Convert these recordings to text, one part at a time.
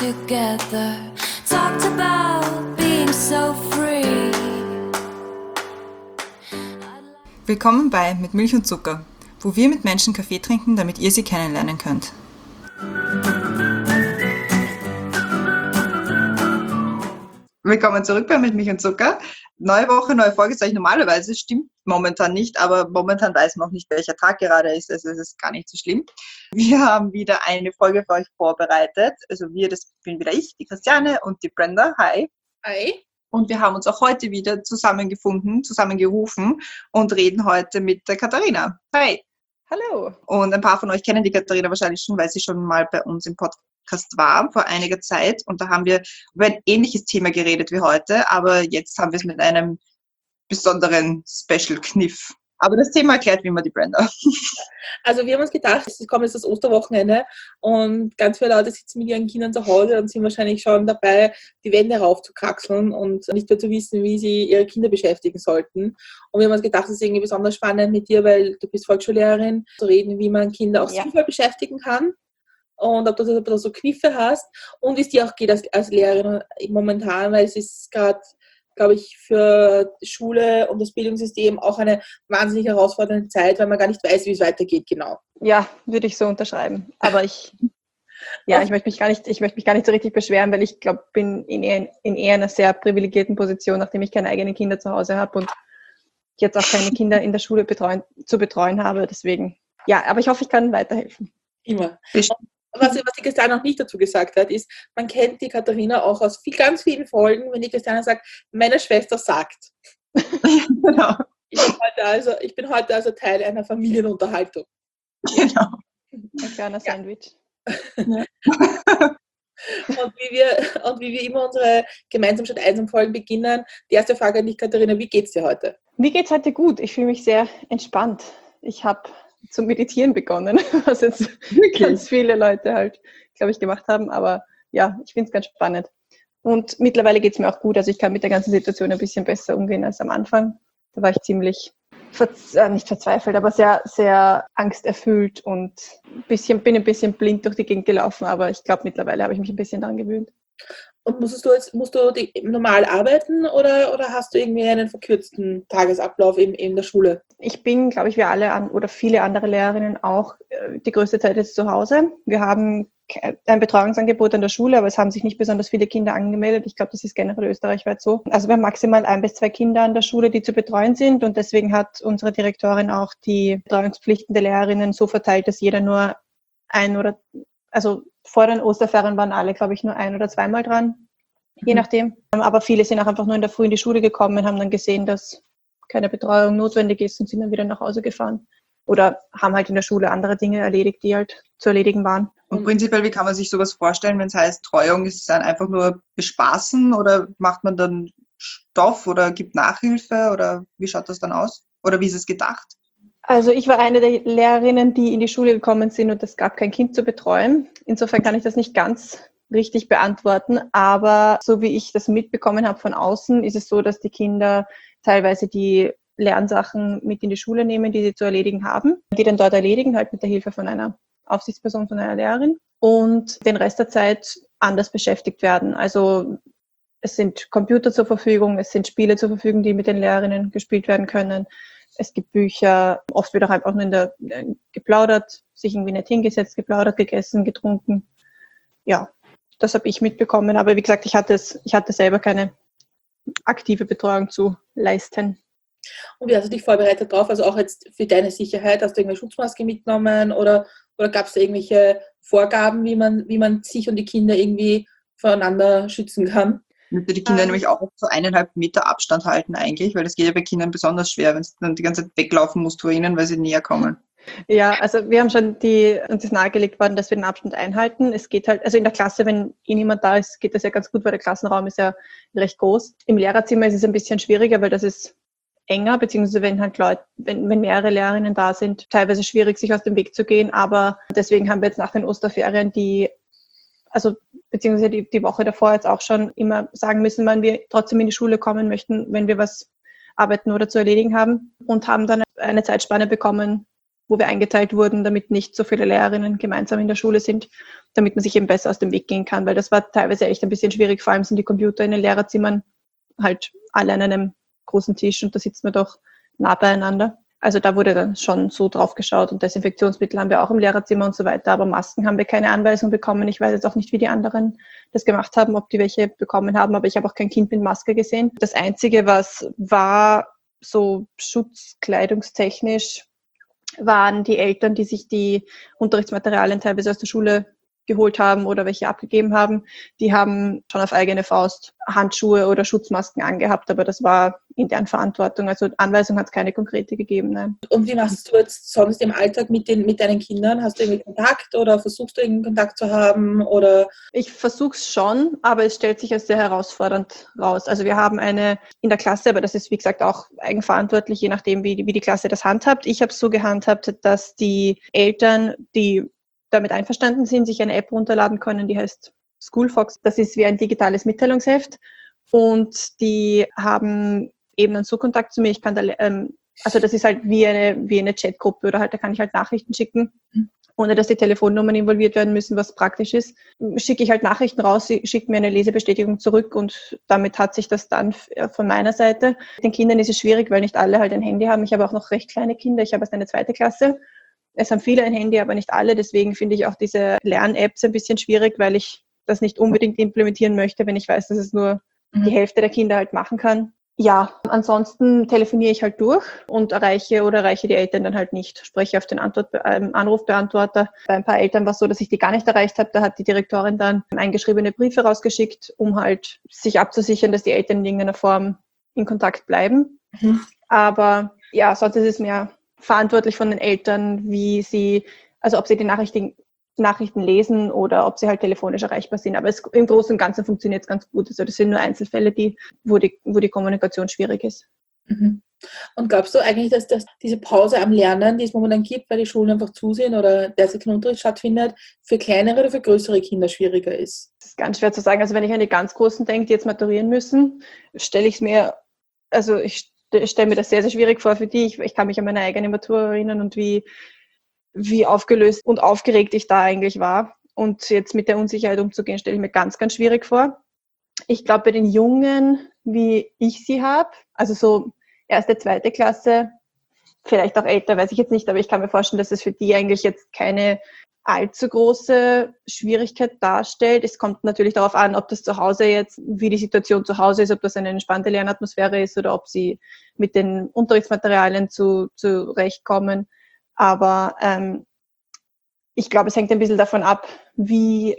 together, talked about being so free. Willkommen bei Mit Milch und Zucker, wo wir mit Menschen Kaffee trinken, damit ihr sie kennenlernen könnt. Willkommen zurück bei Mit Milch und Zucker. Neue Woche, neue Folge, sage ich normalerweise, stimmt momentan nicht, aber momentan weiß man auch nicht, welcher Tag gerade ist, also es ist gar nicht so schlimm. Wir haben wieder eine Folge für euch vorbereitet, also das bin wieder ich, die Christiane und die Brenda, hi. Hi. Und wir haben uns auch heute wieder zusammengerufen und reden heute mit der Katharina. Hi. Hallo. Und ein paar von euch kennen die Katharina wahrscheinlich schon, weil sie schon mal bei uns im Podcast war, vor einiger Zeit. Und da haben wir über ein ähnliches Thema geredet wie heute, aber jetzt haben wir es mit einem besonderen Special-Kniff. Aber das Thema erklärt wie immer die Brenda. Also wir haben uns gedacht, es kommt jetzt das Osterwochenende und ganz viele Leute sitzen mit ihren Kindern zu Hause und sind wahrscheinlich schon dabei, die Wände raufzukraxeln und nicht mehr zu wissen, wie sie ihre Kinder beschäftigen sollten. Und wir haben uns gedacht, es ist irgendwie besonders spannend mit dir, weil du bist Volksschullehrerin, zu reden, wie man Kinder auch sinnvoll beschäftigen kann. Und ob du da so Kniffe hast und wie es dir auch geht als Lehrerin momentan, weil es ist gerade, glaube ich, für die Schule und das Bildungssystem auch eine wahnsinnig herausfordernde Zeit, weil man gar nicht weiß, wie es weitergeht, genau. Ja, würde ich so unterschreiben. Aber ich möchte mich gar nicht so richtig beschweren, weil ich glaube, bin in eher einer sehr privilegierten Position, nachdem ich keine eigenen Kinder zu Hause habe und jetzt auch keine Kinder in der Schule zu betreuen habe. Deswegen, ja, aber ich hoffe, ich kann weiterhelfen. Immer. Was die Christiane noch nicht dazu gesagt hat, ist, man kennt die Katharina auch aus ganz vielen Folgen, wenn die Christiane sagt, meine Schwester sagt. Genau. Ich bin heute also Teil einer Familienunterhaltung. Genau. Ein kleiner Sandwich. Ja. Und wie wir immer unsere gemeinsam statt einsam Folgen beginnen, die erste Frage an dich, Katharina, wie geht's dir heute? Mir geht's heute gut. Ich fühle mich sehr entspannt. Ich habe zum Meditieren begonnen, was jetzt ganz viele Leute halt, glaube ich, gemacht haben. Aber ja, ich finde es ganz spannend. Und mittlerweile geht es mir auch gut. Also ich kann mit der ganzen Situation ein bisschen besser umgehen als am Anfang. Da war ich ziemlich, nicht verzweifelt, aber sehr, sehr angsterfüllt und bin ein bisschen blind durch die Gegend gelaufen. Aber ich glaube, mittlerweile habe ich mich ein bisschen daran gewöhnt. Und musst du normal arbeiten oder hast du irgendwie einen verkürzten Tagesablauf in der Schule? Ich bin, glaube ich, oder viele andere Lehrerinnen auch die größte Zeit jetzt zu Hause. Wir haben ein Betreuungsangebot an der Schule, aber es haben sich nicht besonders viele Kinder angemeldet. Ich glaube, das ist generell österreichweit so. Also wir haben maximal 1 bis 2 Kinder an der Schule, die zu betreuen sind und deswegen hat unsere Direktorin auch die Betreuungspflichten der Lehrerinnen so verteilt, dass jeder nur vor den Osterferien waren alle, glaube ich, nur 1 oder 2 Mal dran, je nachdem. Aber viele sind auch einfach nur in der Früh in die Schule gekommen und haben dann gesehen, dass keine Betreuung notwendig ist und sind dann wieder nach Hause gefahren. Oder haben halt in der Schule andere Dinge erledigt, die halt zu erledigen waren. Und prinzipiell, wie kann man sich sowas vorstellen, wenn es heißt Treuung? Ist es dann einfach nur bespaßen oder macht man dann Stoff oder gibt Nachhilfe oder wie schaut das dann aus? Oder wie ist es gedacht? Also ich war eine der Lehrerinnen, die in die Schule gekommen sind und es gab kein Kind zu betreuen. Insofern kann ich das nicht ganz richtig beantworten, aber so wie ich das mitbekommen habe von außen, ist es so, dass die Kinder teilweise die Lernsachen mit in die Schule nehmen, die sie zu erledigen haben, die dann dort erledigen, halt mit der Hilfe von einer Aufsichtsperson, von einer Lehrerin und den Rest der Zeit anders beschäftigt werden. Also es sind Computer zur Verfügung, es sind Spiele zur Verfügung, die mit den Lehrerinnen gespielt werden können. Es gibt Bücher, oft wird auch einfach nur geplaudert, sich irgendwie nicht hingesetzt, geplaudert, gegessen, getrunken. Ja, das habe ich mitbekommen. Aber wie gesagt, ich hatte selber keine aktive Betreuung zu leisten. Und wie hast du dich vorbereitet drauf? Also auch jetzt für deine Sicherheit, hast du irgendeine Schutzmaske mitgenommen oder gab es da irgendwelche Vorgaben, wie man sich und die Kinder irgendwie voneinander schützen kann? Müsste die Kinder nämlich auch so 1,5 Meter Abstand halten eigentlich, weil das geht ja bei Kindern besonders schwer, wenn du dann die ganze Zeit weglaufen musst vor ihnen, weil sie näher kommen. Ja, also wir haben schon uns ist nahegelegt worden, dass wir den Abstand einhalten. Es geht halt, also in der Klasse, wenn niemand da ist, geht das ja ganz gut, weil der Klassenraum ist ja recht groß. Im Lehrerzimmer ist es ein bisschen schwieriger, weil das ist enger, beziehungsweise wenn mehrere Lehrerinnen da sind, teilweise schwierig, sich aus dem Weg zu gehen. Aber deswegen haben wir jetzt nach den Osterferien beziehungsweise die Woche davor jetzt auch schon immer sagen müssen, wann wir trotzdem in die Schule kommen möchten, wenn wir was arbeiten oder zu erledigen haben und haben dann eine Zeitspanne bekommen, wo wir eingeteilt wurden, damit nicht so viele Lehrerinnen gemeinsam in der Schule sind, damit man sich eben besser aus dem Weg gehen kann, weil das war teilweise echt ein bisschen schwierig, vor allem sind die Computer in den Lehrerzimmern halt alle an einem großen Tisch und da sitzt man doch nah beieinander. Also da wurde dann schon so drauf geschaut und Desinfektionsmittel haben wir auch im Lehrerzimmer und so weiter, aber Masken haben wir keine Anweisung bekommen. Ich weiß jetzt auch nicht, wie die anderen das gemacht haben, ob die welche bekommen haben, aber ich habe auch kein Kind mit Maske gesehen. Das Einzige, was war so schutzkleidungstechnisch, waren die Eltern, die sich die Unterrichtsmaterialien teilweise aus der Schule geholt haben oder welche abgegeben haben, die haben schon auf eigene Faust Handschuhe oder Schutzmasken angehabt, aber das war in deren Verantwortung. Also Anweisung hat es keine konkrete gegeben, nein. Und wie machst du jetzt sonst im Alltag mit deinen Kindern? Hast du irgendwie Kontakt oder versuchst du irgendwie Kontakt zu haben? Oder? Ich versuche es schon, aber es stellt sich als sehr herausfordernd raus. Also wir haben eine in der Klasse, aber das ist wie gesagt auch eigenverantwortlich, je nachdem wie die Klasse das handhabt. Ich habe es so gehandhabt, dass die Eltern, die damit einverstanden sind, sich eine App runterladen können, die heißt Schoolfox. Das ist wie ein digitales Mitteilungsheft und die haben eben dann so Kontakt zu mir. Ich kann da, also das ist halt wie eine Chatgruppe oder halt, da kann ich halt Nachrichten schicken, ohne dass die Telefonnummern involviert werden müssen, was praktisch ist. Schicke ich halt Nachrichten raus, sie schickt mir eine Lesebestätigung zurück und damit hat sich das dann von meiner Seite. Den Kindern ist es schwierig, weil nicht alle halt ein Handy haben. Ich habe auch noch recht kleine Kinder, ich habe erst eine 2. Klasse. Es haben viele ein Handy, aber nicht alle. Deswegen finde ich auch diese Lern-Apps ein bisschen schwierig, weil ich das nicht unbedingt implementieren möchte, wenn ich weiß, dass es nur die Hälfte der Kinder halt machen kann. Ja, ansonsten telefoniere ich halt durch und erreiche die Eltern dann halt nicht. Spreche auf den Anrufbeantworter. Bei ein paar Eltern war es so, dass ich die gar nicht erreicht habe. Da hat die Direktorin dann eingeschriebene Briefe rausgeschickt, um halt sich abzusichern, dass die Eltern in irgendeiner Form in Kontakt bleiben. Aber ja, sonst ist es mehr verantwortlich von den Eltern, ob sie die Nachrichten lesen oder ob sie halt telefonisch erreichbar sind. Aber im Großen und Ganzen funktioniert es ganz gut. Also das sind nur Einzelfälle, wo die Kommunikation schwierig ist. Mhm. Und glaubst du eigentlich, dass diese Pause am Lernen, die es momentan gibt, weil die Schulen einfach zu sind oder derzeit kein Unterricht stattfindet, für kleinere oder für größere Kinder schwieriger ist? Das ist ganz schwer zu sagen. Also wenn ich an die ganz Großen denke, die jetzt maturieren müssen, ich stelle mir das sehr, sehr schwierig vor für die. Ich kann mich an meine eigene Matura erinnern und wie aufgelöst und aufgeregt ich da eigentlich war. Und jetzt mit der Unsicherheit umzugehen, stelle ich mir ganz, ganz schwierig vor. Ich glaube, bei den Jungen, wie ich sie habe, also so 1., 2. Klasse, vielleicht auch älter, weiß ich jetzt nicht, aber ich kann mir vorstellen, dass es für die eigentlich jetzt keine allzu große Schwierigkeit darstellt. Es kommt natürlich darauf an, ob das zu Hause jetzt, wie die Situation zu Hause ist, ob das eine entspannte Lernatmosphäre ist oder ob sie mit den Unterrichtsmaterialien zurechtkommen. Aber ich glaube, es hängt ein bisschen davon ab, wie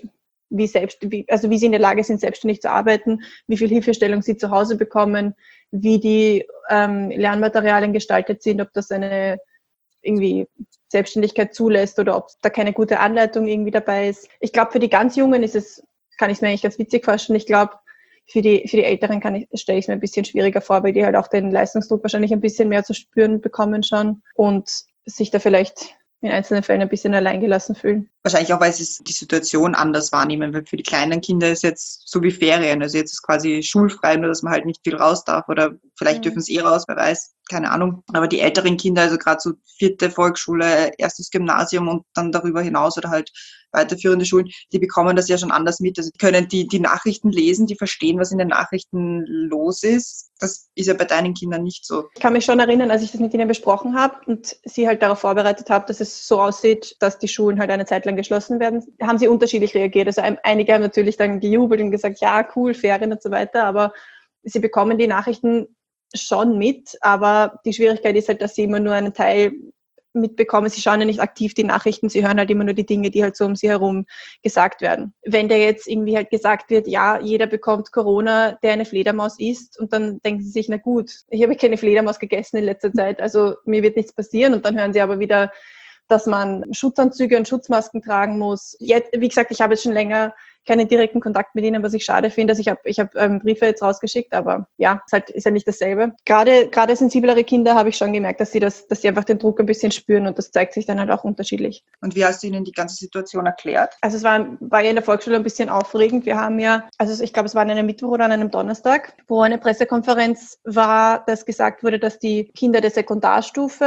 sie in der Lage sind, selbstständig zu arbeiten, wie viel Hilfestellung sie zu Hause bekommen, wie die Lernmaterialien gestaltet sind, ob das eine irgendwie Selbstständigkeit zulässt oder ob da keine gute Anleitung irgendwie dabei ist. Ich glaube, für die ganz Jungen kann ich es mir eigentlich ganz witzig vorstellen. Ich glaube, für die Älteren stelle ich es mir ein bisschen schwieriger vor, weil die halt auch den Leistungsdruck wahrscheinlich ein bisschen mehr zu spüren bekommen schon und sich da vielleicht in einzelnen Fällen ein bisschen alleingelassen fühlen. Wahrscheinlich auch, weil sie die Situation anders wahrnehmen, weil für die kleinen Kinder ist jetzt so wie Ferien, also jetzt ist quasi schulfrei, nur dass man halt nicht viel raus darf oder vielleicht dürfen sie raus, wer weiß, keine Ahnung. Aber die älteren Kinder, also gerade so 4. Volksschule, 1. Gymnasium und dann darüber hinaus oder halt weiterführende Schulen, die bekommen das ja schon anders mit. Also die können die Nachrichten lesen, die verstehen, was in den Nachrichten los ist. Das ist ja bei deinen Kindern nicht so. Ich kann mich schon erinnern, als ich das mit ihnen besprochen habe und sie halt darauf vorbereitet habe, dass es so aussieht, dass die Schulen halt eine Zeit lang geschlossen werden, haben sie unterschiedlich reagiert. Also einige haben natürlich dann gejubelt und gesagt, ja, cool, Ferien und so weiter, aber sie bekommen die Nachrichten schon mit, aber die Schwierigkeit ist halt, dass sie immer nur einen Teil mitbekommen. Sie schauen ja nicht aktiv die Nachrichten, sie hören halt immer nur die Dinge, die halt so um sie herum gesagt werden. Wenn da jetzt irgendwie halt gesagt wird, ja, jeder bekommt Corona, der eine Fledermaus isst, und dann denken sie sich, na gut, ich habe keine Fledermaus gegessen in letzter Zeit, also mir wird nichts passieren, und dann hören sie aber wieder, dass man Schutzanzüge und Schutzmasken tragen muss. Jetzt, wie gesagt, ich habe jetzt schon länger keinen direkten Kontakt mit ihnen, was ich schade finde. Also ich hab Briefe jetzt rausgeschickt, aber ja, ist ja nicht dasselbe. Gerade sensiblere Kinder habe ich schon gemerkt, dass sie einfach den Druck ein bisschen spüren, und das zeigt sich dann halt auch unterschiedlich. Und wie hast du ihnen die ganze Situation erklärt? Also es war ja in der Volksschule ein bisschen aufregend. Wir haben ja, also ich glaube, es war an einem Mittwoch oder an einem Donnerstag, wo eine Pressekonferenz war, dass gesagt wurde, dass die Kinder der Sekundarstufe,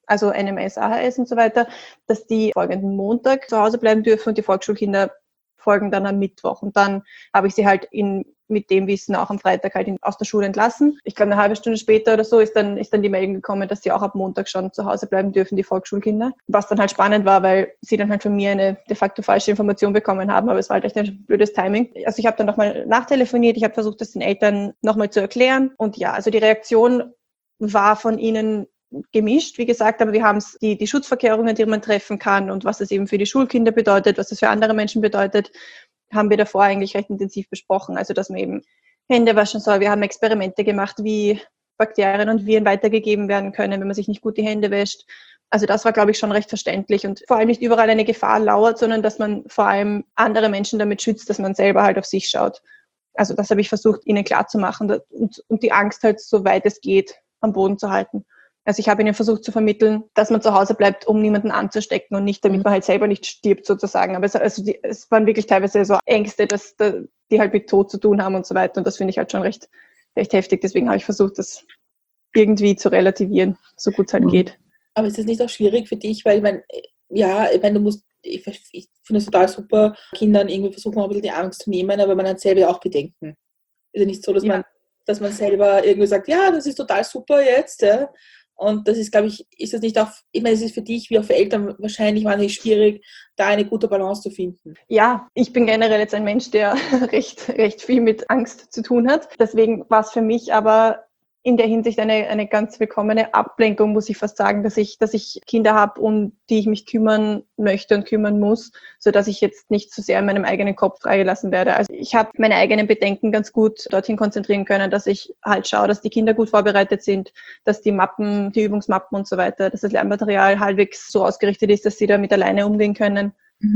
also NMS, AHS und so weiter, dass die folgenden Montag zu Hause bleiben dürfen und die Volksschulkinder folgen dann am Mittwoch. Und dann habe ich sie halt mit dem Wissen auch am Freitag halt aus der Schule entlassen. Ich glaube, eine halbe Stunde später oder so ist dann die Meldung gekommen, dass sie auch ab Montag schon zu Hause bleiben dürfen, die Volksschulkinder. Was dann halt spannend war, weil sie dann halt von mir eine de facto falsche Information bekommen haben, aber es war halt echt ein blödes Timing. Also ich habe dann nochmal nachtelefoniert, ich habe versucht, das den Eltern nochmal zu erklären. Und ja, also die Reaktion war von ihnen gemischt, wie gesagt, aber wir haben die Schutzvorkehrungen, die man treffen kann und was es eben für die Schulkinder bedeutet, was es für andere Menschen bedeutet, haben wir davor eigentlich recht intensiv besprochen. Also, dass man eben Hände waschen soll. Wir haben Experimente gemacht, wie Bakterien und Viren weitergegeben werden können, wenn man sich nicht gut die Hände wäscht. Also das war, glaube ich, schon recht verständlich und vor allem nicht überall eine Gefahr lauert, sondern dass man vor allem andere Menschen damit schützt, dass man selber halt auf sich schaut. Also das habe ich versucht, ihnen klarzumachen und die Angst halt, so weit es geht, am Boden zu halten. Also ich habe ihnen versucht zu vermitteln, dass man zu Hause bleibt, um niemanden anzustecken und nicht, damit man halt selber nicht stirbt sozusagen. Aber es waren wirklich teilweise so Ängste, die halt mit Tod zu tun haben und so weiter. Und das finde ich halt schon recht heftig. Deswegen habe ich versucht, das irgendwie zu relativieren, so gut es halt geht. Aber ist das nicht auch schwierig für dich? Weil ich finde es total super, Kindern irgendwie versuchen, ein bisschen die Angst zu nehmen, aber man hat selber ja auch Bedenken. Ist ja nicht so, dass man selber irgendwie sagt, ja, das ist total super jetzt, ja. Und das ist, glaube ich, ist das nicht auch, ich meine, es ist für dich wie auch für Eltern wahrscheinlich wahnsinnig schwierig, da eine gute Balance zu finden. Ja, ich bin generell jetzt ein Mensch, der recht viel mit Angst zu tun hat. Deswegen war es für mich aber in der Hinsicht eine ganz willkommene Ablenkung, muss ich fast sagen, dass ich Kinder habe, um die ich mich kümmern möchte und kümmern muss, so dass ich jetzt nicht zu sehr in meinem eigenen Kopf freigelassen werde. Also ich habe meine eigenen Bedenken ganz gut dorthin konzentrieren können, dass ich halt schaue, dass die Kinder gut vorbereitet sind, dass die Mappen, die Übungsmappen und so weiter, dass das Lernmaterial halbwegs so ausgerichtet ist, dass sie damit alleine umgehen können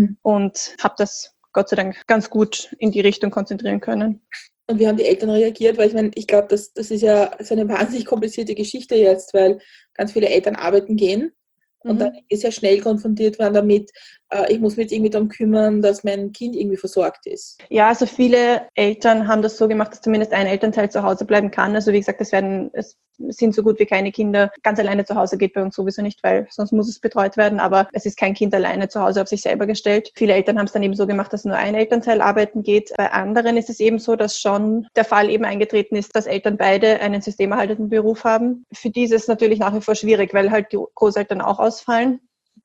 und habe das Gott sei Dank ganz gut in die Richtung konzentrieren können. Und wie haben die Eltern reagiert? Weil ich meine, ich glaube, das ist ja so eine wahnsinnig komplizierte Geschichte jetzt, weil ganz viele Eltern arbeiten gehen und dann ist ja schnell konfrontiert werden damit, ich muss mich jetzt irgendwie darum kümmern, dass mein Kind irgendwie versorgt ist. Ja, also viele Eltern haben das so gemacht, dass zumindest ein Elternteil zu Hause bleiben kann. Also wie gesagt, es sind so gut wie keine Kinder. Ganz alleine zu Hause geht bei uns sowieso nicht, weil sonst muss es betreut werden. Aber es ist kein Kind alleine zu Hause auf sich selber gestellt. Viele Eltern haben es dann eben so gemacht, dass nur ein Elternteil arbeiten geht. Bei anderen ist es eben so, dass schon der Fall eben eingetreten ist, dass Eltern beide einen systemerhaltenden Beruf haben. Für die ist es natürlich nach wie vor schwierig, weil halt die Großeltern auch ausfallen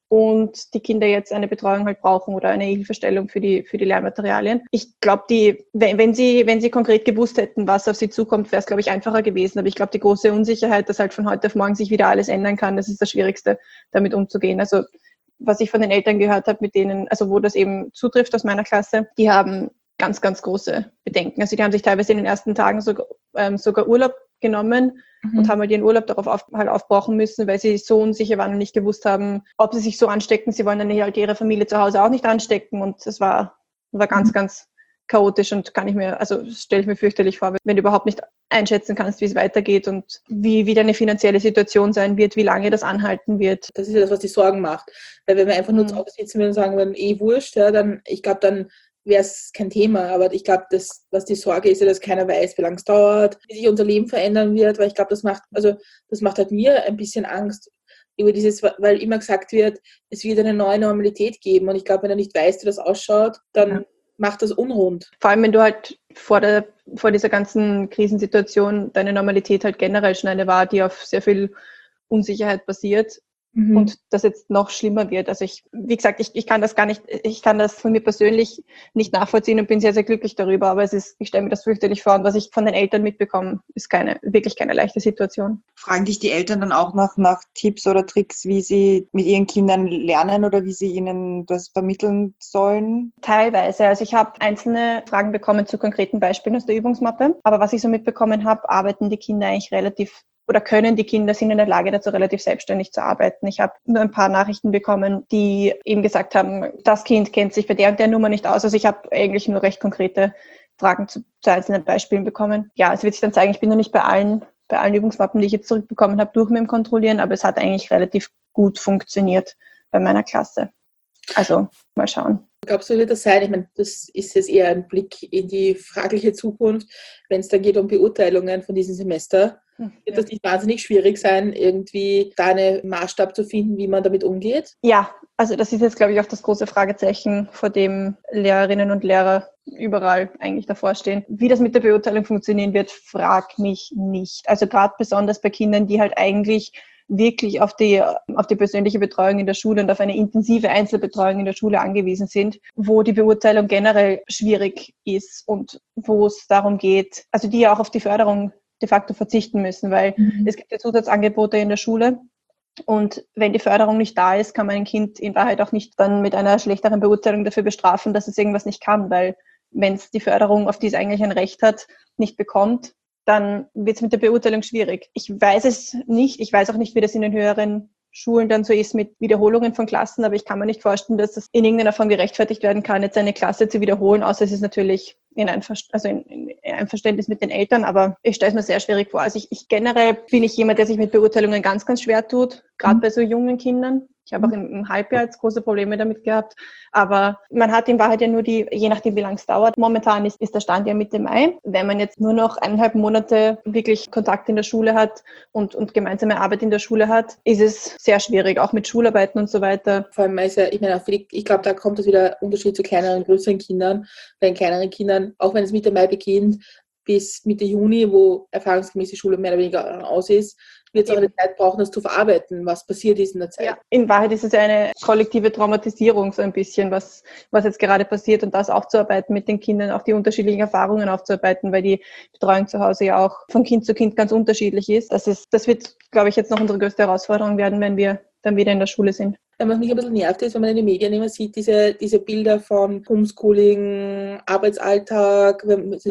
und die Kinder jetzt eine Betreuung halt brauchen oder eine Hilfestellung für die Lehrmaterialien. Ich glaube, wenn sie konkret gewusst hätten, was auf sie zukommt, wäre es, glaube ich, einfacher gewesen. Aber ich glaube, die große Unsicherheit, dass halt von heute auf morgen sich wieder alles ändern kann, das ist das Schwierigste, damit umzugehen. Also was ich von den Eltern gehört habe, mit denen, also wo das eben zutrifft aus meiner Klasse, die haben ganz, ganz große Bedenken. Also die haben sich teilweise in den ersten Tagen sogar Urlaub genommen und haben halt ihren Urlaub darauf aufbrauchen müssen, weil sie so unsicher waren und nicht gewusst haben, ob sie sich so anstecken. Sie wollen dann halt ihre Familie zu Hause auch nicht anstecken und es war ganz, ganz chaotisch und stelle ich mir fürchterlich vor, wenn du überhaupt nicht einschätzen kannst, wie es weitergeht und wie deine finanzielle Situation sein wird, wie lange das anhalten wird. Das ist ja das, was die Sorgen macht. Weil wenn wir einfach nur zu Hause sitzen würden und sagen würden, wurscht, ja, dann wäre es kein Thema. Aber ich glaube, was die Sorge ist, ja, dass keiner weiß, wie lange es dauert, wie sich unser Leben verändern wird, weil ich glaube, das macht halt mir ein bisschen Angst über weil immer gesagt wird, es wird eine neue Normalität geben. Und ich glaube, wenn du nicht weißt, wie das ausschaut, dann macht das unrund. Vor allem, wenn du halt vor dieser ganzen Krisensituation deine Normalität halt generell schon eine war, die auf sehr viel Unsicherheit basiert. Und das jetzt noch schlimmer wird. Also ich kann das von mir persönlich nicht nachvollziehen und bin sehr, sehr glücklich darüber, aber ich stelle mir das fürchterlich vor und was ich von den Eltern mitbekomme, ist wirklich keine leichte Situation. Fragen dich die Eltern dann auch nach Tipps oder Tricks, wie sie mit ihren Kindern lernen oder wie sie ihnen das vermitteln sollen? Teilweise. Also ich habe einzelne Fragen bekommen zu konkreten Beispielen aus der Übungsmappe, aber was ich so mitbekommen habe, arbeiten die Kinder eigentlich sind in der Lage dazu, relativ selbstständig zu arbeiten. Ich habe nur ein paar Nachrichten bekommen, die eben gesagt haben, das Kind kennt sich bei der und der Nummer nicht aus. Also ich habe eigentlich nur recht konkrete Fragen zu einzelnen Beispielen bekommen. Ja, es wird sich dann zeigen, ich bin noch nicht bei allen Übungsmappen, die ich jetzt zurückbekommen habe, durch mit dem Kontrollieren, aber es hat eigentlich relativ gut funktioniert bei meiner Klasse. Also mal schauen. Glaubst du, wird das sein? Ich meine, das ist jetzt eher ein Blick in die fragliche Zukunft, wenn es dann geht um Beurteilungen von diesem Semester. Wird das nicht wahnsinnig schwierig sein, irgendwie da einen Maßstab zu finden, wie man damit umgeht? Ja, also das ist jetzt, glaube ich, auch das große Fragezeichen, vor dem Lehrerinnen und Lehrer überall eigentlich davor stehen. Wie das mit der Beurteilung funktionieren wird, frag mich nicht. Also gerade besonders bei Kindern, die halt eigentlich wirklich auf die persönliche Betreuung in der Schule und auf eine intensive Einzelbetreuung in der Schule angewiesen sind, wo die Beurteilung generell schwierig ist und wo es darum geht, also die ja auch auf die Förderung de facto verzichten müssen, weil es gibt ja Zusatzangebote in der Schule. Und wenn die Förderung nicht da ist, kann man ein Kind in Wahrheit auch nicht dann mit einer schlechteren Beurteilung dafür bestrafen, dass es irgendwas nicht kann, weil wenn es die Förderung, auf die es eigentlich ein Recht hat, nicht bekommt, dann wird es mit der Beurteilung schwierig. Ich weiß es nicht. Ich weiß auch nicht, wie das in den höheren Schulen dann so ist mit Wiederholungen von Klassen, aber ich kann mir nicht vorstellen, dass es in irgendeiner Form gerechtfertigt werden kann, jetzt eine Klasse zu wiederholen, außer es ist natürlich in Einverständnis mit den Eltern, aber ich stelle es mir sehr schwierig vor. Also ich generell bin ich jemand, der sich mit Beurteilungen ganz, ganz schwer tut, gerade bei so jungen Kindern. Ich habe auch im Halbjahr jetzt große Probleme damit gehabt, aber man hat in Wahrheit ja nur je nachdem, wie lange es dauert. Momentan ist der Stand ja Mitte Mai. Wenn man jetzt nur noch 1,5 Monate wirklich Kontakt in der Schule hat und gemeinsame Arbeit in der Schule hat, ist es sehr schwierig, auch mit Schularbeiten und so weiter. Vor allem, ich glaube, da kommt es wieder Unterschied zu kleineren und größeren Kindern. Bei den kleineren Kindern, auch wenn es Mitte Mai beginnt, bis Mitte Juni, wo erfahrungsgemäß die Schule mehr oder weniger aus ist, wird es auch eine Zeit brauchen, das zu verarbeiten, was passiert ist in der Zeit. Ja, in Wahrheit ist es eine kollektive Traumatisierung, so ein bisschen, was jetzt gerade passiert und das aufzuarbeiten mit den Kindern, auch die unterschiedlichen Erfahrungen aufzuarbeiten, weil die Betreuung zu Hause ja auch von Kind zu Kind ganz unterschiedlich ist. Das wird, glaube ich, jetzt noch unsere größte Herausforderung werden, wenn wir dann wieder in der Schule sind. Was mich ein bisschen nervt ist, wenn man in den Medien immer sieht, diese Bilder von Homeschooling, Arbeitsalltag,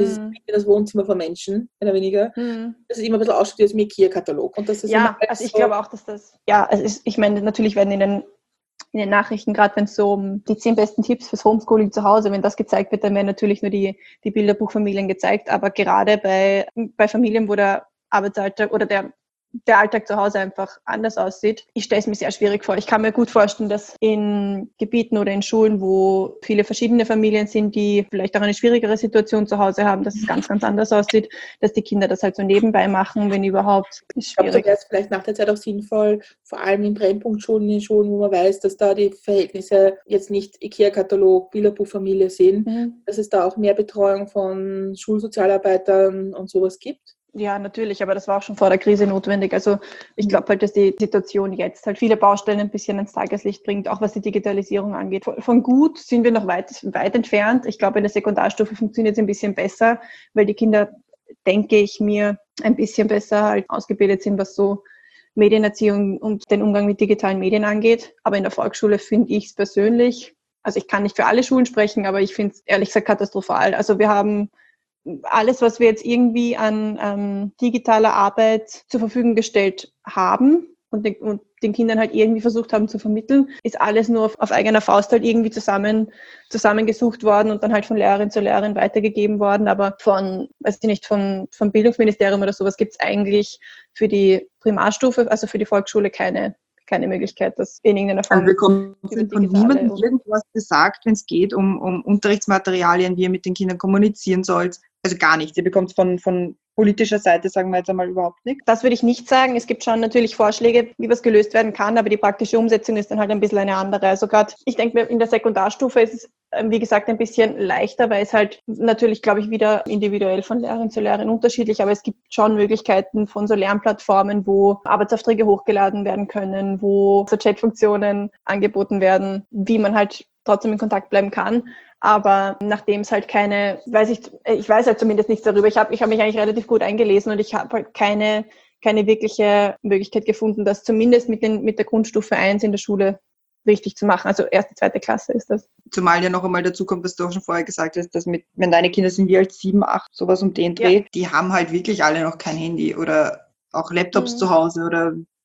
das Wohnzimmer von Menschen, mehr oder weniger. Das ist immer ein bisschen ausschaut wie das IKEA-Katalog. Und das ist also ich glaube auch, dass das, ich meine, natürlich werden in den Nachrichten, gerade wenn es so um die 10 besten Tipps fürs Homeschooling zu Hause, wenn das gezeigt wird, dann werden natürlich nur die Bilderbuchfamilien gezeigt, aber gerade bei Familien, wo der Arbeitsalltag oder der Alltag zu Hause einfach anders aussieht. Ich stelle es mir sehr schwierig vor. Ich kann mir gut vorstellen, dass in Gebieten oder in Schulen, wo viele verschiedene Familien sind, die vielleicht auch eine schwierigere Situation zu Hause haben, dass es ganz, ganz anders aussieht, dass die Kinder das halt so nebenbei machen, wenn überhaupt. Ist schwierig. Ich glaube, so wäre es vielleicht nach der Zeit auch sinnvoll, vor allem in Brennpunktschulen, in Schulen, wo man weiß, dass da die Verhältnisse jetzt nicht IKEA-Katalog, Bilderbuchfamilie sind, dass es da auch mehr Betreuung von Schulsozialarbeitern und sowas gibt. Ja, natürlich, aber das war auch schon vor der Krise notwendig. Also ich glaube halt, dass die Situation jetzt halt viele Baustellen ein bisschen ans Tageslicht bringt, auch was die Digitalisierung angeht. Von gut sind wir noch weit entfernt. Ich glaube, in der Sekundarstufe funktioniert es ein bisschen besser, weil die Kinder, denke ich mir, ein bisschen besser halt ausgebildet sind, was so Medienerziehung und den Umgang mit digitalen Medien angeht. Aber in der Volksschule finde ich es persönlich, also ich kann nicht für alle Schulen sprechen, aber ich finde es ehrlich gesagt katastrophal. Also wir haben alles, was wir jetzt irgendwie an digitaler Arbeit zur Verfügung gestellt haben und den Kindern halt irgendwie versucht haben zu vermitteln, ist alles nur auf eigener Faust halt irgendwie zusammengesucht worden und dann halt von Lehrerin zu Lehrerin weitergegeben worden. Aber vom Bildungsministerium oder sowas gibt es eigentlich für die Primarstufe, also für die Volksschule keine Möglichkeit, dass in irgendeiner Form... Also bekommt von niemandem irgendwas gesagt, wenn es geht um Unterrichtsmaterialien, wie ihr mit den Kindern kommunizieren sollt? Also gar nichts. Ihr bekommt von politischer Seite, sagen wir jetzt einmal, überhaupt nichts. Das würde ich nicht sagen. Es gibt schon natürlich Vorschläge, wie was gelöst werden kann, aber die praktische Umsetzung ist dann halt ein bisschen eine andere. Also gerade, ich denke, in der Sekundarstufe ist es, wie gesagt, ein bisschen leichter, weil es halt natürlich, glaube ich, wieder individuell von Lehrerin zu Lehrerin unterschiedlich, aber es gibt schon Möglichkeiten von so Lernplattformen, wo Arbeitsaufträge hochgeladen werden können, wo so Chatfunktionen angeboten werden, wie man halt trotzdem in Kontakt bleiben kann. Aber nachdem es halt ich weiß halt zumindest nichts darüber. Ich hab mich eigentlich relativ gut eingelesen und ich habe halt keine wirkliche Möglichkeit gefunden, das zumindest mit der Grundstufe 1 in der Schule richtig zu machen. Also 1., 2. Klasse ist das. Zumal ja noch einmal dazu kommt, was du auch schon vorher gesagt hast, dass wenn deine Kinder sind wie alt 7, 8, sowas um den Dreh, die haben halt wirklich alle noch kein Handy oder auch Laptops zu Hause oder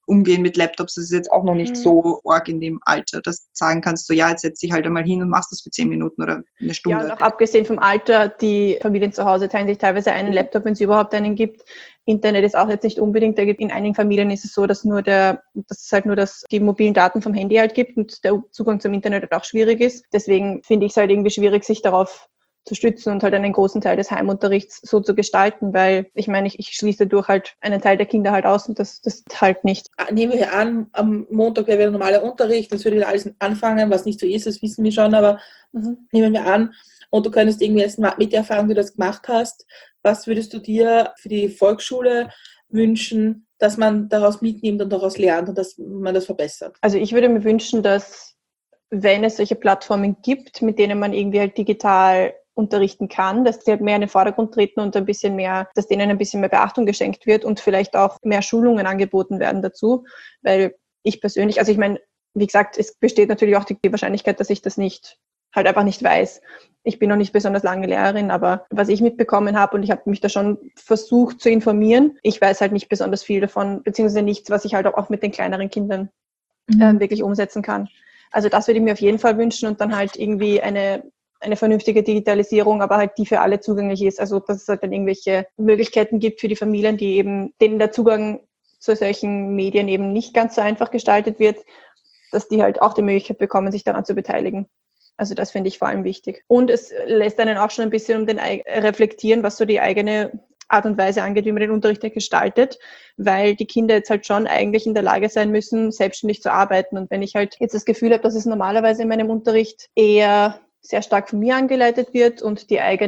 umgehen mit Laptops. Das ist jetzt auch noch nicht so arg in dem Alter, dass du sagen kannst, so ja, jetzt setz dich halt einmal hin und machst das für 10 Minuten oder eine Ja, Stunde. und auch abgesehen vom Alter, die Familien zu Hause teilen sich teilweise einen Laptop, wenn es überhaupt einen gibt. Internet ist auch jetzt nicht unbedingt, in einigen Familien ist es so, dass es halt nur die mobilen Daten vom Handy halt gibt und der Zugang zum Internet halt auch schwierig ist. Deswegen finde ich es halt irgendwie schwierig, sich darauf zu stützen und halt einen großen Teil des Heimunterrichts so zu gestalten, weil ich meine, ich schließe dadurch halt einen Teil der Kinder halt aus und das halt nicht. Nehmen wir an, am Montag wäre wieder normaler Unterricht, das würde wieder alles anfangen, was nicht so ist, das wissen wir schon, aber nehmen wir an, und du könntest irgendwie jetzt mit der Erfahrung, die du das gemacht hast, was würdest du dir für die Volksschule wünschen, dass man daraus mitnimmt und daraus lernt und dass man das verbessert? Also ich würde mir wünschen, dass, wenn es solche Plattformen gibt, mit denen man irgendwie halt digital unterrichten kann, dass die halt mehr in den Vordergrund treten und dass denen ein bisschen mehr Beachtung geschenkt wird und vielleicht auch mehr Schulungen angeboten werden dazu, weil ich persönlich, also ich meine, wie gesagt, es besteht natürlich auch die Wahrscheinlichkeit, dass ich das halt einfach nicht weiß. Ich bin noch nicht besonders lange Lehrerin, aber was ich mitbekommen habe und ich habe mich da schon versucht zu informieren, ich weiß halt nicht besonders viel davon, beziehungsweise nichts, was ich halt auch mit den kleineren Kindern wirklich umsetzen kann. Also das würde ich mir auf jeden Fall wünschen und dann halt irgendwie eine vernünftige Digitalisierung, aber halt die für alle zugänglich ist. Also dass es halt dann irgendwelche Möglichkeiten gibt für die Familien, denen der Zugang zu solchen Medien eben nicht ganz so einfach gestaltet wird, dass die halt auch die Möglichkeit bekommen, sich daran zu beteiligen. Also das finde ich vor allem wichtig. Und es lässt einen auch schon ein bisschen reflektieren, was so die eigene Art und Weise angeht, wie man den Unterricht gestaltet, weil die Kinder jetzt halt schon eigentlich in der Lage sein müssen, selbstständig zu arbeiten. Und wenn ich halt jetzt das Gefühl habe, dass es normalerweise in meinem Unterricht eher sehr stark von mir angeleitet wird und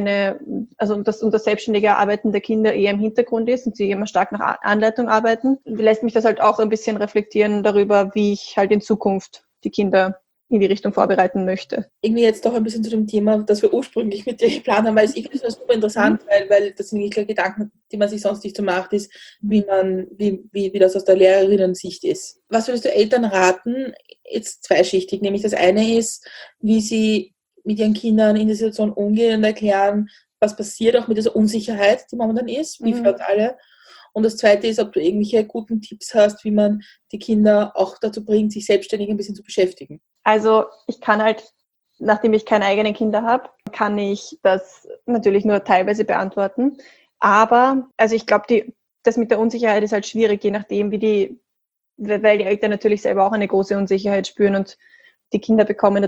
das selbstständige Arbeiten der Kinder eher im Hintergrund ist und sie immer stark nach Anleitung arbeiten, lässt mich das halt auch ein bisschen reflektieren darüber, wie ich halt in Zukunft die Kinder in die Richtung vorbereiten möchte. Irgendwie jetzt doch ein bisschen zu dem Thema, das wir ursprünglich mit dir geplant haben, weil ich finde das super interessant, weil das sind wirklich Gedanken, die man sich sonst nicht so macht, ist, wie das aus der Lehrerinnen-Sicht ist. Was würdest du Eltern raten? Jetzt zweischichtig, nämlich das eine ist, wie sie mit ihren Kindern in der Situation umgehen und erklären, was passiert auch mit dieser Unsicherheit, die momentan ist, wie für uns alle. Und das zweite ist, ob du irgendwelche guten Tipps hast, wie man die Kinder auch dazu bringt, sich selbstständig ein bisschen zu beschäftigen. Also ich kann halt, nachdem ich keine eigenen Kinder habe, kann ich das natürlich nur teilweise beantworten. Aber also ich glaube, das mit der Unsicherheit ist halt schwierig, je nachdem, weil die Eltern natürlich selber auch eine große Unsicherheit spüren und die Kinder bekommen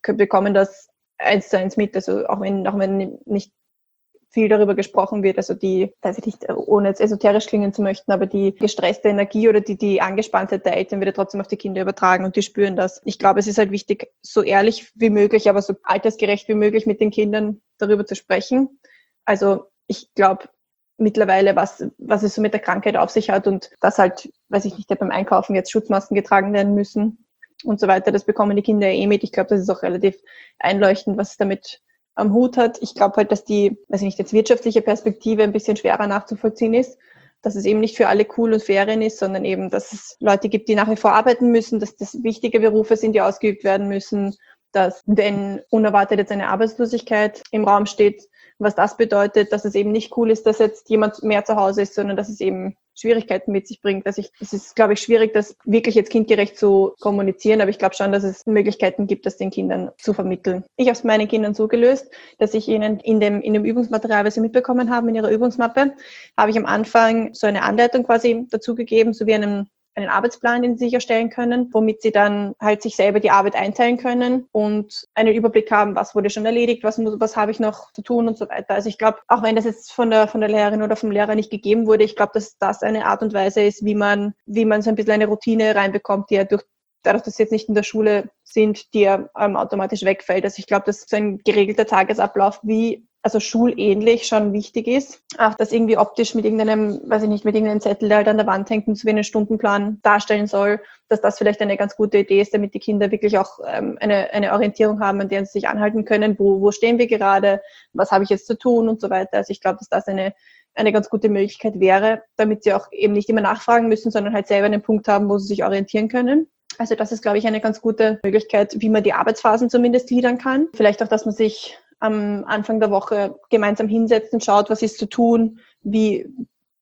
das 1:1 mit. Also auch wenn nicht viel darüber gesprochen wird, also weiß ich nicht, ohne jetzt esoterisch klingen zu möchten, aber die gestresste Energie oder die Angespanntheit der Eltern wird ja trotzdem auf die Kinder übertragen und die spüren das. Ich glaube, es ist halt wichtig, so ehrlich wie möglich, aber so altersgerecht wie möglich mit den Kindern darüber zu sprechen. Also ich glaube mittlerweile, was es so mit der Krankheit auf sich hat und dass halt, weiß ich nicht, beim Einkaufen jetzt Schutzmasken getragen werden müssen und so weiter, das bekommen die Kinder ja mit. Ich glaube, das ist auch relativ einleuchtend, was es damit am Hut hat. Ich glaube halt, dass die, weiß ich nicht, jetzt wirtschaftliche Perspektive ein bisschen schwerer nachzuvollziehen ist, dass es eben nicht für alle cool und Ferien ist, sondern eben, dass es Leute gibt, die nach wie vor arbeiten müssen, dass das wichtige Berufe sind, die ausgeübt werden müssen, dass wenn unerwartet jetzt eine Arbeitslosigkeit im Raum steht, was das bedeutet, dass es eben nicht cool ist, dass jetzt jemand mehr zu Hause ist, sondern dass es eben Schwierigkeiten mit sich bringt. Es ist, glaube ich, schwierig, das wirklich jetzt kindgerecht zu kommunizieren, aber ich glaube schon, dass es Möglichkeiten gibt, das den Kindern zu vermitteln. Ich habe es meinen Kindern so gelöst, dass ich ihnen in dem Übungsmaterial, was sie mitbekommen haben, in ihrer Übungsmappe, habe ich am Anfang so eine Anleitung quasi dazugegeben, sowie einen Arbeitsplan, den sie sich erstellen können, womit sie dann halt sich selber die Arbeit einteilen können und einen Überblick haben, was wurde schon erledigt, was habe ich noch zu tun und so weiter. Also ich glaube, auch wenn das jetzt von der Lehrerin oder vom Lehrer nicht gegeben wurde, ich glaube, dass das eine Art und Weise ist, wie man so ein bisschen eine Routine reinbekommt, die ja dadurch, dass sie jetzt nicht in der Schule sind, die ja automatisch wegfällt. Also ich glaube, dass so ein geregelter Tagesablauf also schulähnlich schon wichtig ist. Auch das irgendwie optisch mit irgendeinem Zettel, der halt an der Wand hängt und so wie einen Stundenplan darstellen soll, dass das vielleicht eine ganz gute Idee ist, damit die Kinder wirklich auch eine Orientierung haben, an der sie sich anhalten können, wo stehen wir gerade, was habe ich jetzt zu tun und so weiter. Also ich glaube, dass das eine ganz gute Möglichkeit wäre, damit sie auch eben nicht immer nachfragen müssen, sondern halt selber einen Punkt haben, wo sie sich orientieren können. Also das ist, glaube ich, eine ganz gute Möglichkeit, wie man die Arbeitsphasen zumindest gliedern kann. Vielleicht auch, dass man sich am Anfang der Woche gemeinsam hinsetzt und schaut, was ist zu tun, wie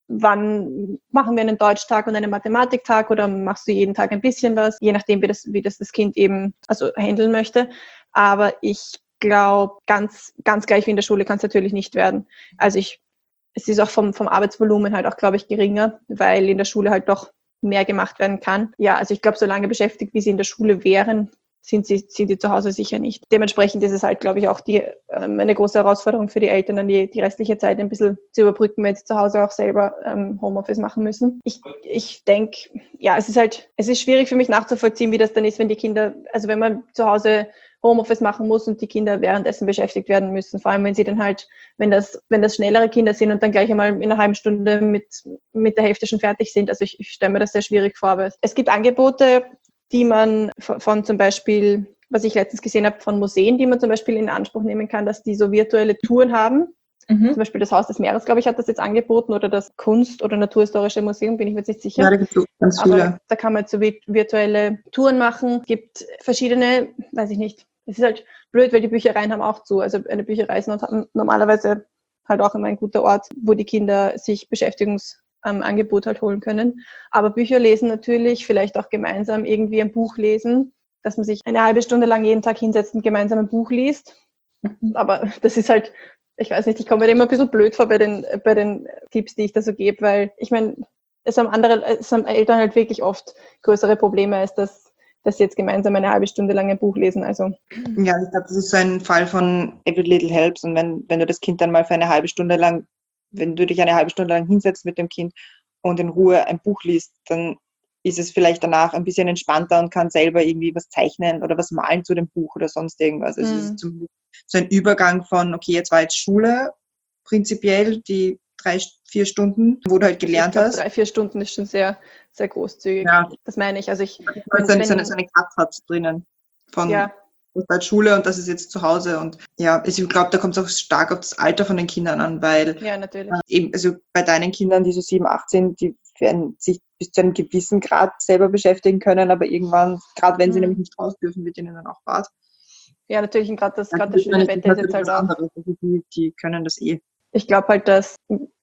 wann machen wir einen Deutschtag und einen Mathematiktag oder machst du jeden Tag ein bisschen was, je nachdem, wie das Kind eben also handeln möchte. Aber ich glaube, ganz gleich wie in der Schule kann es natürlich nicht werden. Also es ist auch vom Arbeitsvolumen halt auch, glaube ich, geringer, weil in der Schule halt doch mehr gemacht werden kann. Ja, also ich glaube, so lange beschäftigt, wie sie in der Schule wären, sind sie zu Hause sicher nicht. Dementsprechend ist es halt, glaube ich, auch eine große Herausforderung für die Eltern, dann die restliche Zeit ein bisschen zu überbrücken, wenn sie zu Hause auch selber Homeoffice machen müssen. Ich denke, ja, es ist schwierig für mich nachzuvollziehen, wie das dann ist, wenn die Kinder, also wenn man zu Hause Homeoffice machen muss und die Kinder währenddessen beschäftigt werden müssen. Vor allem, wenn sie dann halt, wenn das schnellere Kinder sind und dann gleich einmal in einer halben Stunde mit der Hälfte schon fertig sind. Also ich stelle mir das sehr schwierig vor. Aber es gibt Angebote, die man von zum Beispiel, was ich letztens gesehen habe, von Museen, die man zum Beispiel in Anspruch nehmen kann, dass die so virtuelle Touren haben. Zum Beispiel das Haus des Meeres, glaube ich, hat das jetzt angeboten oder das Kunst- oder Naturhistorische Museum, bin ich mir jetzt nicht sicher. Ja, da gibt es ganz viele. Aber da kann man jetzt so virtuelle Touren machen. Es gibt verschiedene, weiß ich nicht. Es ist halt blöd, weil die Büchereien haben auch zu. Also eine Bücherei ist normalerweise halt auch immer ein guter Ort, wo die Kinder sich Beschäftigungsangebot halt holen können. Aber Bücher lesen natürlich, vielleicht auch gemeinsam irgendwie ein Buch lesen, dass man sich eine halbe Stunde lang jeden Tag hinsetzt und gemeinsam ein Buch liest. Aber das ist halt, ich weiß nicht, ich komme mir immer ein bisschen blöd vor bei den Tipps, die ich da so gebe, weil ich meine, es haben Eltern halt wirklich oft größere Probleme, als dass sie jetzt gemeinsam eine halbe Stunde lang ein Buch lesen. Also Ja, ich glaube, das ist so ein Fall von every little helps. Und wenn du das Kind dann mal für eine halbe Stunde lang, wenn du dich eine halbe Stunde lang hinsetzt mit dem Kind und in Ruhe ein Buch liest, dann ist es vielleicht danach ein bisschen entspannter und kann selber irgendwie was zeichnen oder was malen zu dem Buch oder sonst irgendwas. Also es ist so ein Übergang von, okay, jetzt war jetzt Schule, prinzipiell die 3-4 Stunden, wo du halt gelernt hast. 3-4 Stunden ist schon sehr, sehr großzügig. Ja. Das meine ich. Also So eine Cut hat drinnen von ja. das ist halt Schule und das ist jetzt zu Hause. Und ja, ich glaube, da kommt es auch stark auf das Alter von den Kindern an, weil Ja, natürlich. eben, also bei deinen Kindern, die so 7, 8 sind, die werden sich bis zu einem gewissen Grad selber beschäftigen können, aber irgendwann, gerade wenn sie nämlich nicht raus dürfen, wird ihnen dann auch Bad. Ja, natürlich, und gerade das schöne Wetter ist jetzt halt auch. Anderes. Also die können das eh. Ich glaube halt, dass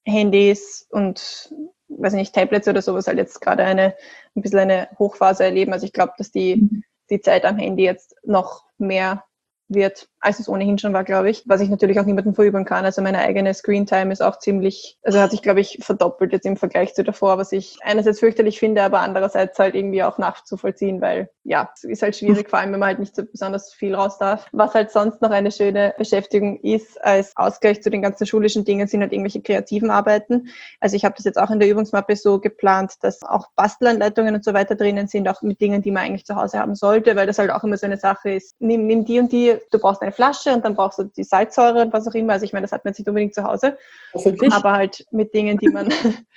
Handys und, weiß nicht, Tablets oder sowas halt jetzt gerade ein bisschen eine Hochphase erleben. Also ich glaube, dass die Zeit am Handy jetzt noch mehr wird, als es ohnehin schon war, glaube ich. Was ich natürlich auch niemandem verübeln kann. Also meine eigene Screentime ist auch ziemlich, also hat sich, glaube ich, verdoppelt jetzt im Vergleich zu davor, was ich einerseits fürchterlich finde, aber andererseits halt irgendwie auch nachzuvollziehen, weil ja, es ist halt schwierig, vor allem wenn man halt nicht so besonders viel raus darf. Was halt sonst noch eine schöne Beschäftigung ist, als Ausgleich zu den ganzen schulischen Dingen, sind halt irgendwelche kreativen Arbeiten. Also ich habe das jetzt auch in der Übungsmappe so geplant, dass auch Bastelanleitungen und so weiter drinnen sind, auch mit Dingen, die man eigentlich zu Hause haben sollte, weil das halt auch immer so eine Sache ist. Nimm die und die, du brauchst eine Flasche und dann brauchst du die Salzsäure und was auch immer. Also ich meine, das hat man jetzt nicht unbedingt zu Hause. Aber halt mit Dingen, die man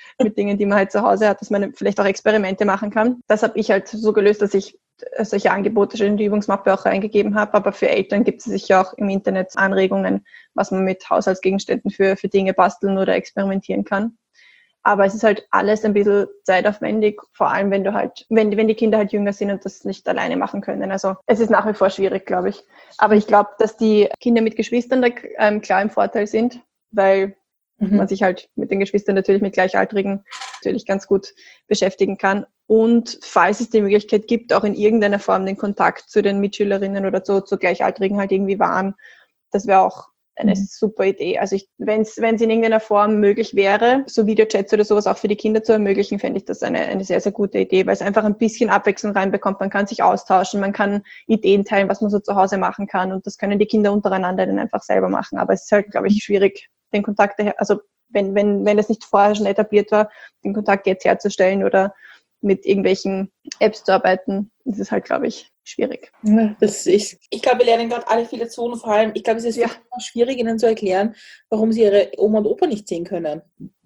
halt zu Hause hat, dass man vielleicht auch Experimente machen kann. Das habe ich halt so gelöst, dass ich solche Angebote schon in die Übungsmappe auch reingegeben habe. Aber für Eltern gibt es sicher auch im Internet Anregungen, was man mit Haushaltsgegenständen für Dinge basteln oder experimentieren kann. Aber es ist halt alles ein bisschen zeitaufwendig, vor allem wenn die Kinder halt jünger sind und das nicht alleine machen können. Also es ist nach wie vor schwierig, glaube ich. Aber ich glaube, dass die Kinder mit Geschwistern da klar im Vorteil sind, weil man sich halt mit den Geschwistern natürlich mit Gleichaltrigen natürlich ganz gut beschäftigen kann. Und falls es die Möglichkeit gibt, auch in irgendeiner Form den Kontakt zu den Mitschülerinnen oder zu Gleichaltrigen halt irgendwie wahren, das wäre auch eine super Idee. Also wenn es in irgendeiner Form möglich wäre, so Videochats oder sowas auch für die Kinder zu ermöglichen, fände ich das eine sehr, sehr gute Idee, weil es einfach ein bisschen Abwechslung reinbekommt. Man kann sich austauschen, man kann Ideen teilen, was man so zu Hause machen kann, und das können die Kinder untereinander dann einfach selber machen. Aber es ist halt, glaube ich, schwierig, den Kontakt, also wenn es nicht vorher schon etabliert war, den Kontakt jetzt herzustellen oder mit irgendwelchen Apps zu arbeiten, das ist halt, glaube ich, schwierig. Ja, ich glaube, wir lernen gerade alle viel dazu, und vor allem, ich glaube, es ist wirklich schwierig, ihnen zu erklären, warum sie ihre Oma und Opa nicht sehen können.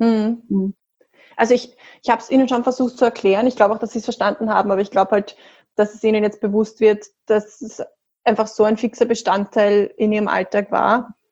Also ich habe es ihnen schon versucht zu erklären. Ich glaube auch, dass sie es verstanden haben, aber ich glaube halt, dass es ihnen jetzt bewusst wird, dass es einfach so ein fixer Bestandteil in ihrem Alltag war,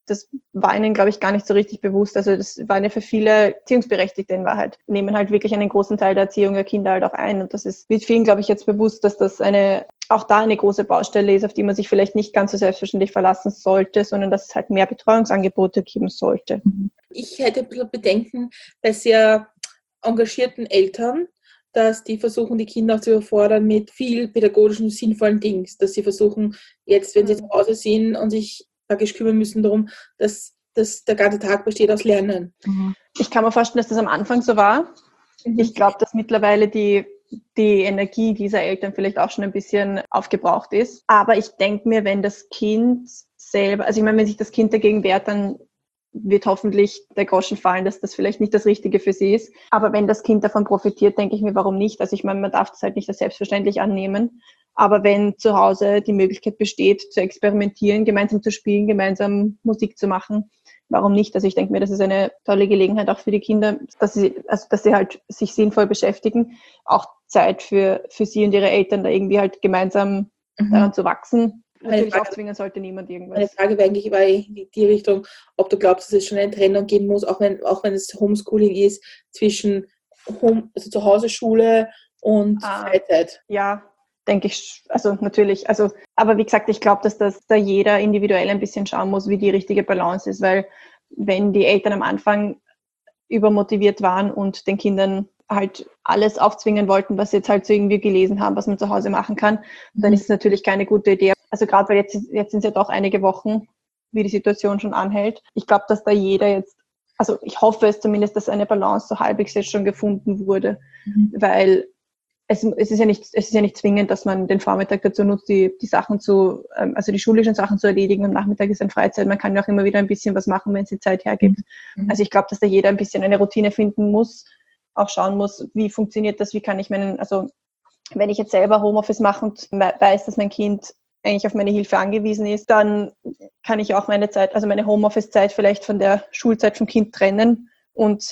das war ihnen, glaube ich, gar nicht so richtig bewusst. Also das war ja für viele Erziehungsberechtigte in Wahrheit, nehmen halt wirklich einen großen Teil der Erziehung der Kinder halt auch ein. Und wird vielen, glaube ich, jetzt bewusst, dass das auch da eine große Baustelle ist, auf die man sich vielleicht nicht ganz so selbstverständlich verlassen sollte, sondern dass es halt mehr Betreuungsangebote geben sollte. Ich hätte ein bisschen Bedenken bei sehr engagierten Eltern, dass die versuchen, die Kinder auch zu überfordern mit viel pädagogischen, sinnvollen Dingen. Dass sie versuchen, jetzt, wenn sie zu Hause sind und sich praktisch kümmern müssen darum, dass der ganze Tag besteht aus Lernen. Ich kann mir vorstellen, dass das am Anfang so war. Ich glaube, dass mittlerweile die Energie dieser Eltern vielleicht auch schon ein bisschen aufgebraucht ist. Aber ich denke mir, wenn das Kind selber, also ich meine, wenn sich das Kind dagegen wehrt, dann wird hoffentlich der Groschen fallen, dass das vielleicht nicht das Richtige für sie ist. Aber wenn das Kind davon profitiert, denke ich mir, warum nicht? Also ich meine, man darf das halt nicht als selbstverständlich annehmen. Aber wenn zu Hause die Möglichkeit besteht, zu experimentieren, gemeinsam zu spielen, gemeinsam Musik zu machen, warum nicht? Also ich denke mir, das ist eine tolle Gelegenheit auch für die Kinder, dass sie halt sich sinnvoll beschäftigen, auch Zeit für sie und ihre Eltern da irgendwie halt gemeinsam daran zu wachsen. Natürlich aufzwingen sollte niemand irgendwas. Meine Frage war eigentlich in die Richtung, ob du glaubst, dass es schon eine Trennung geben muss, auch wenn es Homeschooling ist, zwischen also zu Hause Schule und Freizeit. Ja, denke ich, also natürlich. Also, aber wie gesagt, ich glaube, dass da jeder individuell ein bisschen schauen muss, wie die richtige Balance ist, weil wenn die Eltern am Anfang übermotiviert waren und den Kindern halt alles aufzwingen wollten, was sie jetzt halt so irgendwie gelesen haben, was man zu Hause machen kann, dann ist es natürlich keine gute Idee. Also gerade weil jetzt sind es ja doch einige Wochen, wie die Situation schon anhält. Ich glaube, dass da jeder jetzt, also ich hoffe es zumindest, dass eine Balance so halbwegs jetzt schon gefunden wurde, weil es ist ja nicht zwingend, dass man den Vormittag dazu nutzt, die Sachen also die schulischen Sachen zu erledigen. Am Nachmittag ist dann Freizeit. Man kann ja auch immer wieder ein bisschen was machen, wenn es die Zeit hergibt. Also ich glaube, dass da jeder ein bisschen eine Routine finden muss, auch schauen muss, wie funktioniert das, wie kann ich also wenn ich jetzt selber Homeoffice mache und weiß, dass mein Kind eigentlich auf meine Hilfe angewiesen ist, dann kann ich auch meine Homeoffice-Zeit vielleicht von der Schulzeit vom Kind trennen und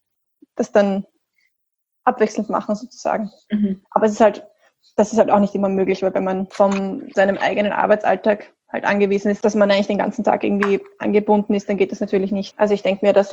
das dann abwechselnd machen sozusagen. Aber das ist halt auch nicht immer möglich, weil wenn man von seinem eigenen Arbeitsalltag halt angewiesen ist, dass man eigentlich den ganzen Tag irgendwie angebunden ist, dann geht das natürlich nicht. Also ich denke mir, dass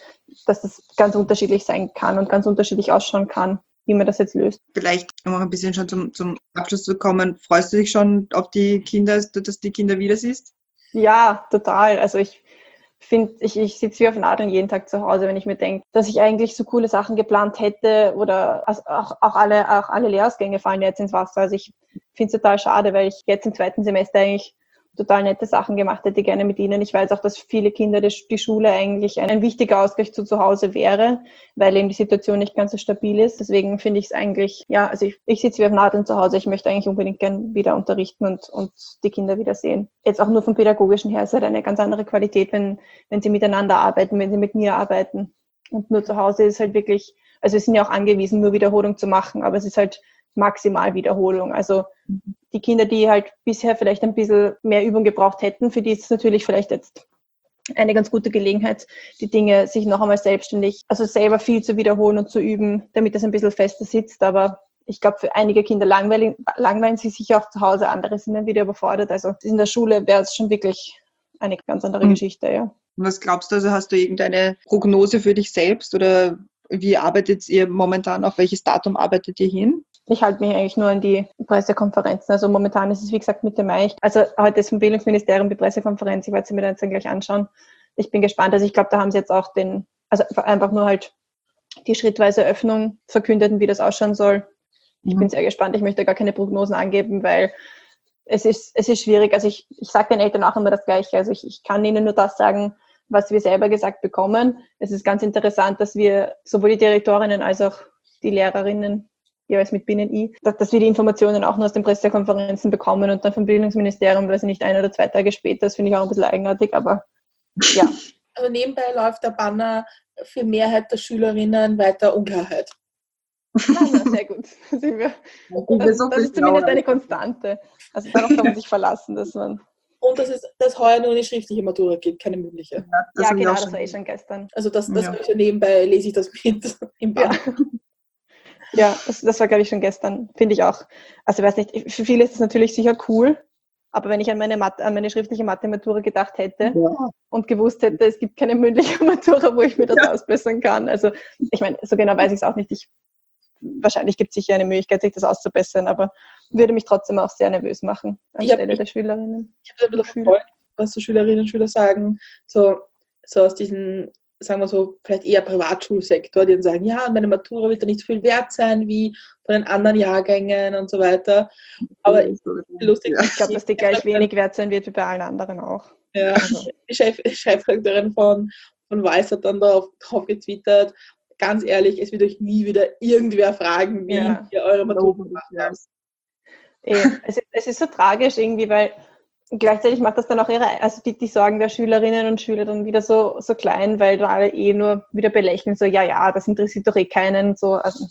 das ganz unterschiedlich sein kann und ganz unterschiedlich ausschauen kann, wie man das jetzt löst. Vielleicht, um auch ein bisschen schon zum Abschluss zu kommen, freust du dich schon auf die Kinder, dass du die Kinder wieder siehst? Ja, total. Also ich finde, ich sitze wie auf Nadeln jeden Tag zu Hause, wenn ich mir denke, dass ich eigentlich so coole Sachen geplant hätte oder also auch alle Lehrausgänge fallen jetzt ins Wasser. Also ich finde es total schade, weil ich jetzt im 2. Semester eigentlich total nette Sachen gemacht hätte, gerne mit ihnen. Ich weiß auch, dass viele Kinder die Schule eigentlich ein wichtiger Ausgleich zu Hause wäre, weil eben die Situation nicht ganz so stabil ist. Deswegen finde ich es eigentlich, ja, also ich sitze wie auf Nadeln zu Hause. Ich möchte eigentlich unbedingt gern wieder unterrichten und die Kinder wieder sehen. Jetzt auch nur vom Pädagogischen her ist halt eine ganz andere Qualität, wenn sie miteinander arbeiten, wenn sie mit mir arbeiten. Und nur zu Hause ist halt wirklich, also wir sind ja auch angewiesen, nur Wiederholung zu machen, aber es ist halt maximal Wiederholung. Also die Kinder, die halt bisher vielleicht ein bisschen mehr Übung gebraucht hätten, für die ist es natürlich vielleicht jetzt eine ganz gute Gelegenheit, die Dinge sich noch einmal selbstständig, also selber viel zu wiederholen und zu üben, damit das ein bisschen fester sitzt. Aber ich glaube, für einige Kinder langweilen sie sich auch zu Hause, andere sind dann wieder überfordert. Also in der Schule wäre es schon wirklich eine ganz andere Geschichte, ja. Und was glaubst du, also hast du irgendeine Prognose für dich selbst oder wie arbeitet ihr momentan, auf welches Datum arbeitet ihr hin? Ich halte mich eigentlich nur an die Pressekonferenzen. Also momentan ist es, wie gesagt, Mitte Mai. Also heute ist vom Bildungsministerium die Pressekonferenz. Ich werde sie mir dann gleich anschauen. Ich bin gespannt. Also ich glaube, da haben sie jetzt auch einfach nur halt die schrittweise Öffnung verkündet und wie das ausschauen soll. Ich bin sehr gespannt. Ich möchte gar keine Prognosen angeben, weil es ist schwierig. Also ich sage den Eltern auch immer das Gleiche. Also ich kann ihnen nur das sagen, was wir selber gesagt bekommen. Es ist ganz interessant, dass wir sowohl die Direktorinnen als auch die Lehrerinnen jeweils mit Binnen-I, dass wir die Informationen auch nur aus den Pressekonferenzen bekommen und dann vom Bildungsministerium, weil sie nicht 1 oder 2 Tage später, das finde ich auch ein bisschen eigenartig, aber ja. Also nebenbei läuft der Banner für Mehrheit der Schülerinnen weiter Unklarheit. Ja, sehr gut. Das ist zumindest eine Konstante. Also darauf kann man sich verlassen, dass man... Und dass heuer nur eine schriftliche Matura gibt, keine mündliche. Ja, genau, das war schon gestern. Also das nebenbei lese ich das mit im Banner. Ja, das war, glaube ich, schon gestern, finde ich auch. Also ich weiß nicht, für viele ist es natürlich sicher cool, Aber wenn ich an meine schriftliche Mathe-Matura gedacht hätte Ja. und gewusst hätte, es gibt keine mündliche Matura, wo ich mir das ausbessern kann. Also ich meine, so genau weiß ich es auch nicht. Wahrscheinlich gibt es sicher eine Möglichkeit, sich das auszubessern, aber würde mich trotzdem auch sehr nervös machen anstelle der Schülerinnen. Ich habe ein bisschen verfolgt, was so Schülerinnen und Schüler sagen, so aus diesem, sagen wir so, vielleicht eher Privatschulsektor, die dann sagen, ja, meine Matura wird dann nicht so viel wert sein wie von den anderen Jahrgängen und so weiter. Aber lustig, Ich glaube, dass die gleich wenig wert sein wird wie bei allen anderen auch. Ja, die Chefredakteurin von Weiß hat dann drauf getwittert, ganz ehrlich, es wird euch nie wieder irgendwer fragen, wie ihr eure Matura gemacht habt. Es ist so tragisch irgendwie, weil gleichzeitig macht das dann auch die Sorgen der Schülerinnen und Schüler dann wieder so klein, weil da alle nur wieder belächeln, so das interessiert doch keinen. So. Also,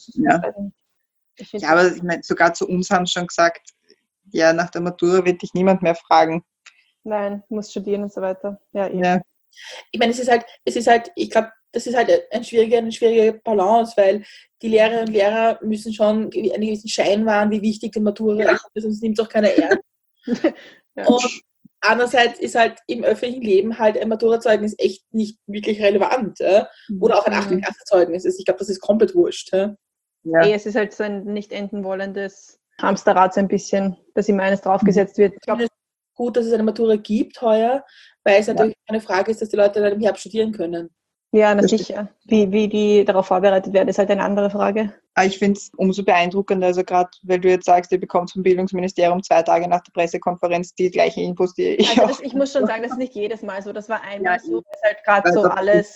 aber ich meine, sogar zu uns haben sie schon gesagt, ja, nach der Matura wird dich niemand mehr fragen. Nein, muss studieren und so weiter. Ja. Ich meine, es ist halt, ich glaube, das ist halt eine schwierige Balance, weil die Lehrerinnen und Lehrer müssen schon einen gewissen Schein wahren, wie wichtig die Matura ist, sonst nimmt es auch keiner ernst. Und andererseits ist halt im öffentlichen Leben halt ein Maturazeugnis echt nicht wirklich relevant. Oder auch ein 8. Klassezeugnis. Ich glaube, das ist komplett wurscht. Es ist halt so ein nicht enden wollendes Hamsterrad so ein bisschen, dass immer eines draufgesetzt wird. Ich glaube, es ist gut, dass es eine Matura gibt heuer, weil es natürlich eine Frage ist, dass die Leute dann im Herbst studieren können. Ja, sicher. Wie die darauf vorbereitet werden, ist halt eine andere Frage. Ich finde es umso beeindruckender, also gerade, weil du jetzt sagst, ihr bekommt vom Bildungsministerium 2 Tage nach der Pressekonferenz die gleichen Infos, die ich auch... Ich muss schon sagen, das ist nicht jedes Mal so. Das war einmal so, dass halt gerade so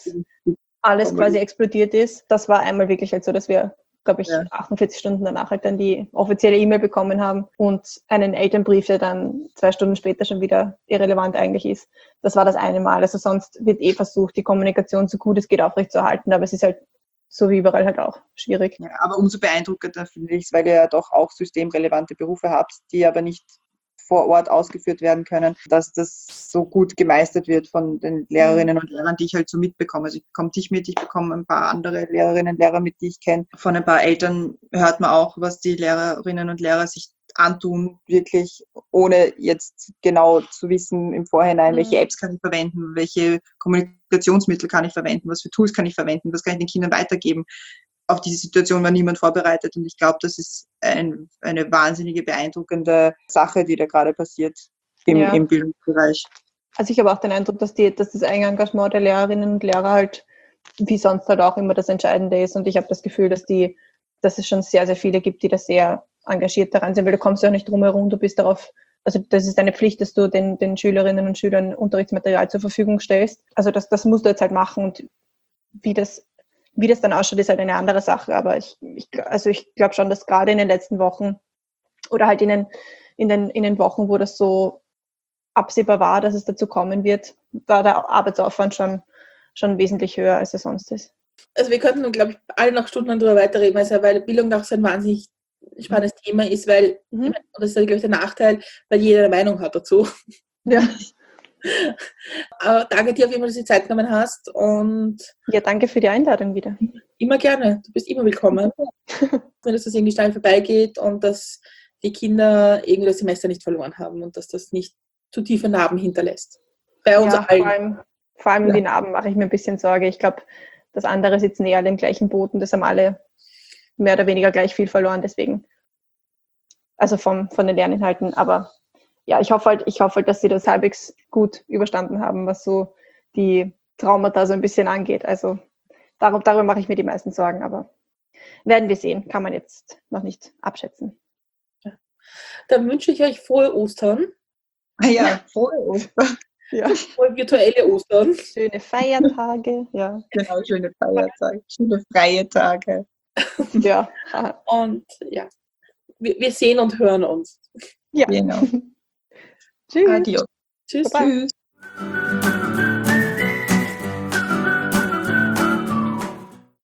alles quasi explodiert ist. Das war einmal wirklich halt so, dass wir, glaube ich, 48 Stunden danach halt dann die offizielle E-Mail bekommen haben und einen Elternbrief, der dann 2 Stunden später schon wieder irrelevant eigentlich ist. Das war das eine Mal. Also sonst wird versucht, die Kommunikation so gut es geht aufrechtzuerhalten, aber es ist halt so wie überall halt auch schwierig. Ja, aber umso beeindruckender finde ich es, weil ihr ja doch auch systemrelevante Berufe habt, die aber nicht vor Ort ausgeführt werden können, dass das so gut gemeistert wird von den Lehrerinnen und Lehrern, die ich halt so mitbekomme. Also ich bekomme dich mit, ich bekomme ein paar andere Lehrerinnen und Lehrer mit, die ich kenne. Von ein paar Eltern hört man auch, was die Lehrerinnen und Lehrer sich antun, wirklich, ohne jetzt genau zu wissen im Vorhinein, welche Apps kann ich verwenden, welche Kommunikationsmittel kann ich verwenden, was für Tools kann ich verwenden, was kann ich den Kindern weitergeben. Auf diese Situation war niemand vorbereitet und ich glaube, das ist eine wahnsinnige, beeindruckende Sache, die da gerade passiert im Bildungsbereich. Also ich habe auch den Eindruck, dass das Engagement der Lehrerinnen und Lehrer halt wie sonst halt auch immer das Entscheidende ist und ich habe das Gefühl, dass es schon sehr, sehr viele gibt, die da sehr engagiert daran sind, weil du kommst ja auch nicht drum herum, du bist darauf, also das ist deine Pflicht, dass du den Schülerinnen und Schülern Unterrichtsmaterial zur Verfügung stellst. Also das musst du jetzt halt machen und wie das dann ausschaut, ist halt eine andere Sache, aber ich glaube schon, dass gerade in den letzten Wochen oder halt in den Wochen, wo das so absehbar war, dass es dazu kommen wird, war der Arbeitsaufwand schon wesentlich höher, als er sonst ist. Also wir könnten, glaube ich, alle noch stundenlang darüber weiterreden, weil Bildung auch so ein wahnsinnig spannendes Thema ist, weil, und das ist, glaube ich, der Nachteil, weil jeder eine Meinung hat dazu. Ja. Aber danke dir auf jeden Fall, dass du die Zeit genommen hast und ja, danke für die Einladung wieder. Immer gerne, du bist immer willkommen. Wenn das irgendwie schnell vorbeigeht und dass die Kinder irgendwie das Semester nicht verloren haben und dass das nicht zu tiefe Narben hinterlässt. Bei uns allen. Vor allem die Narben mache ich mir ein bisschen Sorge. Ich glaube, das andere sitzen alle im gleichen Boot und das haben alle mehr oder weniger gleich viel verloren, deswegen. Also von den Lerninhalten, aber ja, ich hoffe halt, dass sie das halbwegs gut überstanden haben, was so die Traumata so ein bisschen angeht. Also darüber mache ich mir die meisten Sorgen, aber werden wir sehen. Kann man jetzt noch nicht abschätzen. Ja. Dann wünsche ich euch frohe Ostern. Ja, frohe Ostern. Ja. Frohe virtuelle Ostern. Schöne Feiertage. Ja. Genau, schöne Feiertage. Schöne freie Tage. Ja. Und ja, wir sehen und hören uns. Ja. Genau. Tschüss. Adios. Tschüss. Bye. Tschüss.